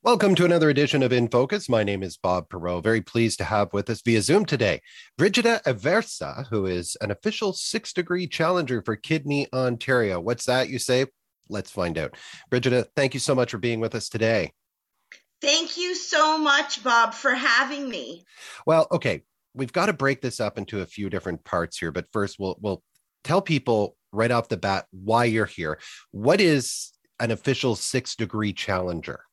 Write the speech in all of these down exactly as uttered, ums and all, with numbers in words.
Welcome to another edition of In Focus. My name is Bob Perot. Very pleased to have with us via Zoom today Brigida Aversa, who is an official six degree challenger for Kidney Ontario. What's that, you say? Let's find out. Brigida, thank you so much for being with us today. Thank you so much, Bob, for having me. Well, okay, we've got to break this up into a few different parts here, but first we'll we'll tell people right off the bat why you're here. What is an official six degree challenger?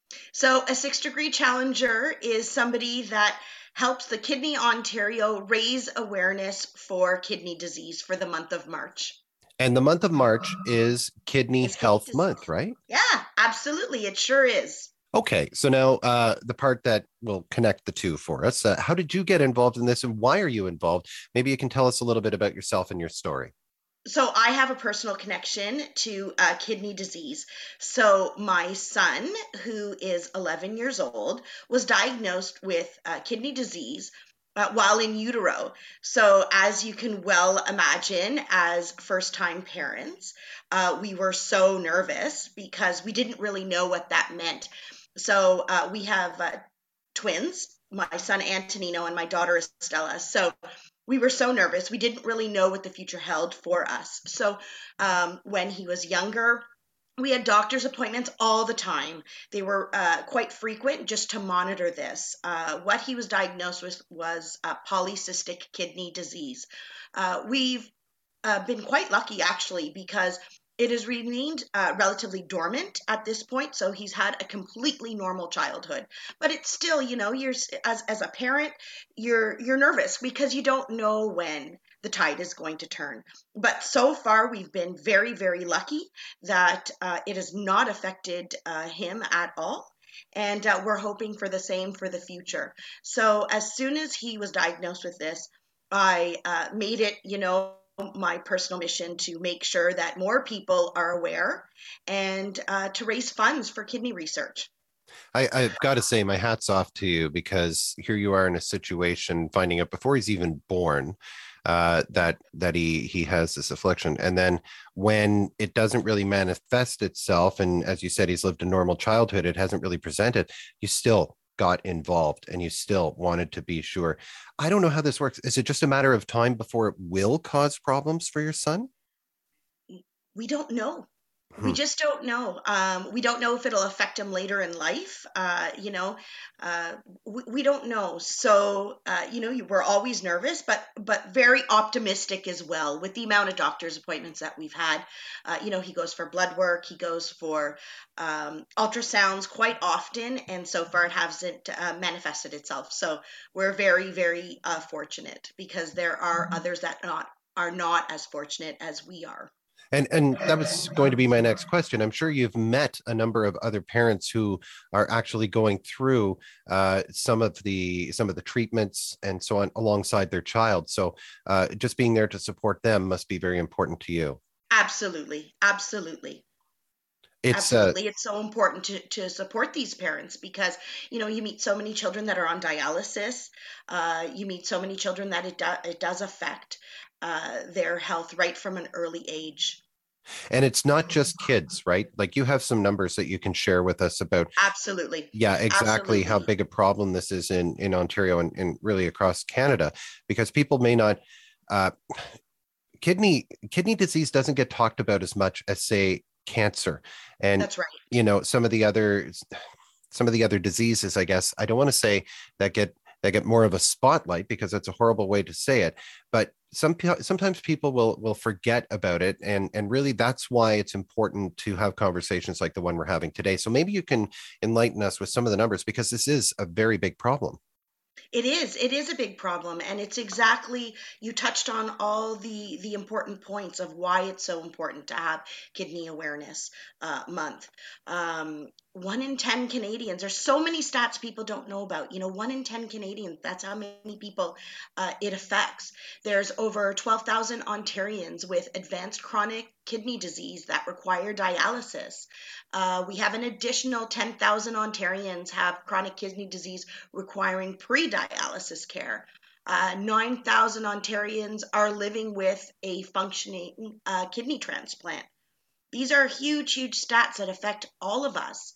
So, a six degree challenger is somebody that helps the Kidney Ontario raise awareness for kidney disease for the month of March. And the month of March is Kidney It's kidney Health Month, disease. right? Yeah, absolutely. It sure is. Okay, so now uh, the part that will connect the two for us. Uh, how did you get involved in this and why are you involved? Maybe you can tell us a little bit about yourself and your story. So I have a personal connection to uh, kidney disease. So my son, who is eleven years old, was diagnosed with uh, kidney disease uh, while in utero. So as you can well imagine, as first-time parents, uh, we were so nervous because we didn't really know what that meant. So uh, we have uh, twins, my son Antonino and my daughter Estella. So we were so nervous. We didn't really know what the future held for us. So um, when he was younger, we had doctor's appointments all the time. They were uh, quite frequent just to monitor this. Uh, what he was diagnosed with was uh, polycystic kidney disease. Uh, we've uh, been quite lucky actually because it has remained uh, relatively dormant at this point. So he's had a completely normal childhood, but it's still, you know, you're as as a parent, you're you're nervous because you don't know when the tide is going to turn. But so far, we've been very, very lucky that uh, it has not affected uh, him at all. And uh, we're hoping for the same for the future. So, as soon as he was diagnosed with this, I uh, made it, you know, my personal mission to make sure that more people are aware and uh, to raise funds for kidney research. I, I've got to say, my hat's off to you because here you are in a situation finding out before he's even born uh, that that he he has this affliction, and then when it doesn't really manifest itself, and as you said, he's lived a normal childhood, it hasn't really presented. You still got involved, and you still wanted to be sure. I don't know how this works. Is it just a matter of time before it will cause problems for your son? We don't know. We Hmm. just don't know. Um, we don't know if it'll affect him later in life. Uh, you know, uh, we, we don't know. So, uh, you know, you, we're always nervous, but but very optimistic as well with the amount of doctor's appointments that we've had. Uh, you know, he goes for blood work, he goes for um, ultrasounds quite often, and so far it hasn't uh, manifested itself. So we're very, very uh, fortunate because there are others that not are not as fortunate as we are. And and that was going to be my next question. I'm sure you've met a number of other parents who are actually going through uh, some of the some of the treatments and so on alongside their child. So uh, just being there to support them must be very important to you. Absolutely, absolutely. It's uh, Absolutely. It's so important to, to support these parents because, you know, you meet so many children that are on dialysis. Uh, you meet so many children that it, do, it does affect uh, their health right from an early age. and it's not just kids, right? Like you have some numbers that you can share with us about, Absolutely. yeah, exactly how Absolutely. big a problem this is in in Ontario and, and really across Canada, because people may not. Uh, kidney kidney disease doesn't get talked about as much as say cancer, and That's right. you know some of the other some of the other diseases, I guess. I don't want to say that get that get more of a spotlight because that's a horrible way to say it, but some sometimes people will will forget about it, and and really that's why it's important to have conversations like the one we're having today. So maybe you can enlighten us with some of the numbers because this is a very big problem. It is. It is a big problem, and it's exactly you touched on all the the important points of why it's so important to have Kidney Awareness uh, Month. Um, one in ten Canadians. There's so many stats people don't know about. You know, one in ten Canadians. That's how many people uh, it affects. There's over twelve thousand Ontarians with advanced chronic kidney disease that require dialysis. Uh, we have an additional ten thousand Ontarians have chronic kidney disease requiring pre-dialysis care. Uh, nine thousand Ontarians are living with a functioning uh, kidney transplant. These are huge, huge stats that affect all of us.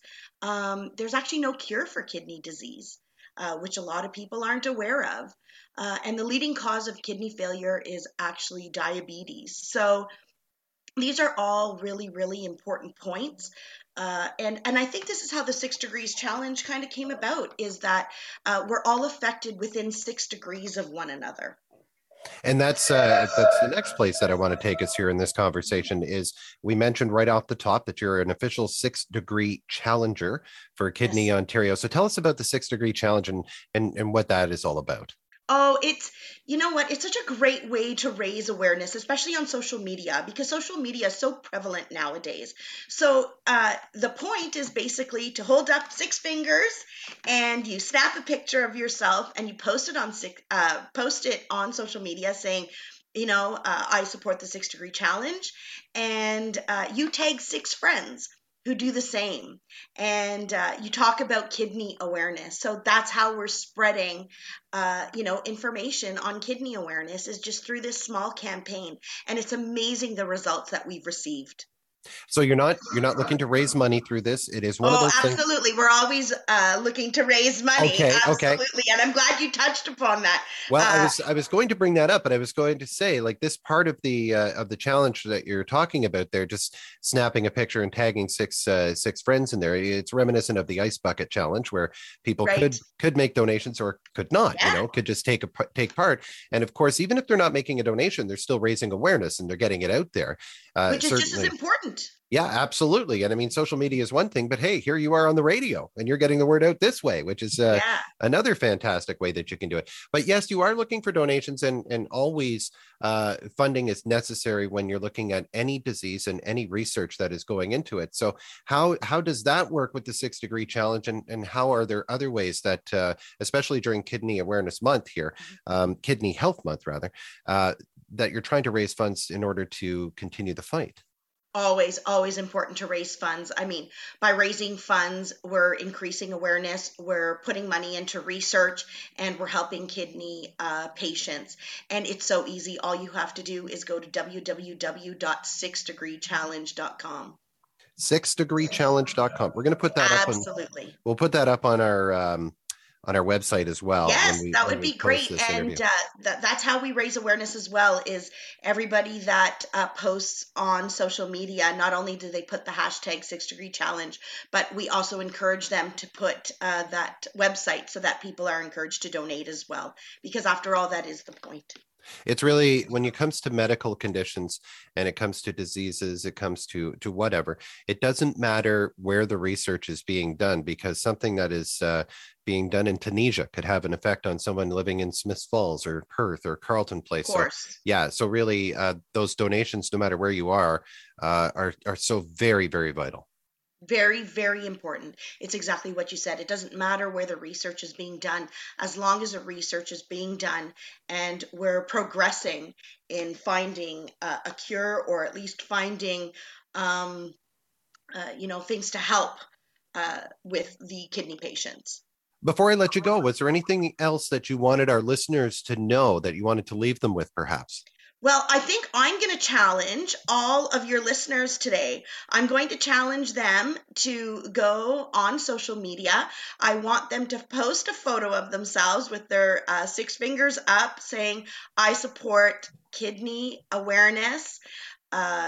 um, there's actually no cure for kidney disease, uh, which a lot of people aren't aware of. Uh, and the leading cause of kidney failure is actually diabetes. So these are all really, really important points. Uh, and and I think this is how the six degrees challenge kind of came about, is that uh, we're all affected within six degrees of one another. And that's uh, that's the next place that I want to take us here in this conversation. Is we mentioned right off the top that you're an official six degree challenger for Kidney Yes. Ontario. So tell us about the six degree challenge and and, and what that is all about. Oh, it's, you know what? It's such a great way to raise awareness, especially on social media, because social media is so prevalent nowadays. So, uh, the point is basically to hold up six fingers and you snap a picture of yourself and you post it on six, uh, post it on social media saying, you know, uh, I support the six degree challenge, and uh, you tag six friends who do the same, and uh, you talk about kidney awareness. So that's how we're spreading uh, you know, information on kidney awareness, is just through this small campaign. And it's amazing the results that we've received. So you're not you're not looking to raise money through this. It is one of Oh, those things. absolutely. We're always uh, looking to raise money. Okay, okay. Absolutely. And I'm glad you touched upon that. Well, I Uh, was I was going to bring that up, but I was going to say, like, this part of the uh, of the challenge that you're talking about there, just snapping a picture and tagging six uh, six friends in there. It's reminiscent of the ice bucket challenge, where people right. could could make donations or could not. You Yeah. know, could just take a take part. And of course, even if they're not making a donation, they're still raising awareness and they're getting it out there. Uh, Which is just as certainly. important. Yeah, absolutely. And I mean, social media is one thing, but hey, here you are on the radio and you're getting the word out this way, which is uh, Yeah. another fantastic way that you can do it. But yes, you are looking for donations, and, and always uh, funding is necessary when you're looking at any disease and any research that is going into it. So how, how does that work with the six degree challenge? And, and how are there other ways that, uh, especially during Kidney Awareness Month here, um, Kidney Health Month rather, uh, that you're trying to raise funds in order to continue the fight? Always, always important to raise funds. I mean, by raising funds, we're increasing awareness, we're putting money into research, and we're helping kidney uh, patients. And it's so easy. All you have to do is go to w w w dot six degree challenge dot com. six degree challenge dot com. We're going to put that up on, Absolutely. we'll put that up on our, um, on our website as well. Yes, when we, that when would we be post great. this interview. And uh, that, that's how we raise awareness as well, is everybody that uh, posts on social media, not only do they put the hashtag six degree challenge, but we also encourage them to put uh, that website so that people are encouraged to donate as well. Because after all, that is the point. It's really, when it comes to medical conditions and it comes to diseases, it comes to to whatever, it doesn't matter where the research is being done, because something that is uh, being done in Tunisia could have an effect on someone living in Smiths Falls or Perth or Carleton Place. Of course. So yeah, so really uh, those donations, no matter where you are, uh, are are so very, very vital. Very, very important. It's exactly what you said. It doesn't matter where the research is being done, as long as the research is being done and we're progressing in finding uh, a cure, or at least finding, um, uh, you know, things to help uh, with the kidney patients. Before I let you go, was there anything else that you wanted our listeners to know, that you wanted to leave them with, perhaps? Well, I think I'm going to challenge all of your listeners today. I'm going to challenge them to go on social media. I want them to post a photo of themselves with their uh, six fingers up saying, I support kidney awareness. Uh,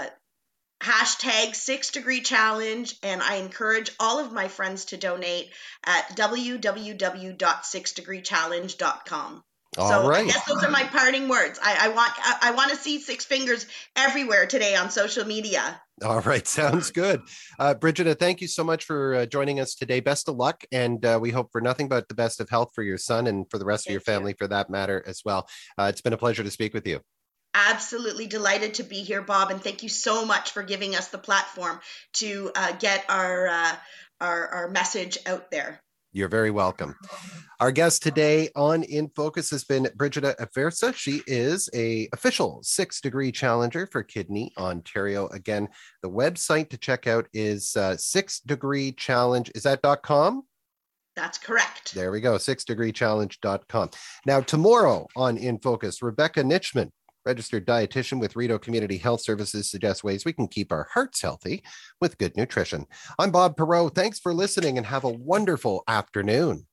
hashtag six degree challenge, and I encourage all of my friends to donate at w w w dot six degree challenge dot com. All So right. I guess those are my parting words. I, I want I, I want to see six fingers everywhere today on social media. All right. Sounds good. Uh, Brigida, thank you so much for uh, joining us today. Best of luck. And uh, we hope for nothing but the best of health for your son and for the rest of your Thank family, you. for that matter, as well. Uh, it's been a pleasure to speak with you. Absolutely delighted to be here, Bob, and thank you so much for giving us the platform to uh, get our, uh, our our message out there. You're very welcome. Our guest today on In Focus has been Brigida Aversa. She is a official six degree challenger for Kidney Ontario. Again, the website to check out is uh, six degree challenge. Is that .com? That's correct. There we go, six degree challenge dot com. Now, tomorrow on In Focus, Rebecca Nitchman registered dietitian with Rideau Community Health Services, suggests ways we can keep our hearts healthy with good nutrition. I'm Bob Perreault. Thanks for listening and have a wonderful afternoon.